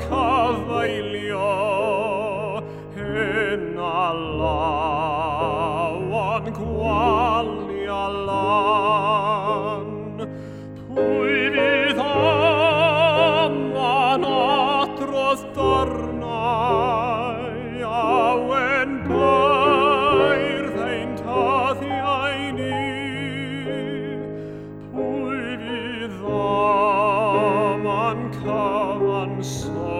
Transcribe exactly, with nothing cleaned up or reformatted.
cavalio en allavan quali allan pui vitam an atros tornai auen pair thein tathiaini pui vitam an cavan so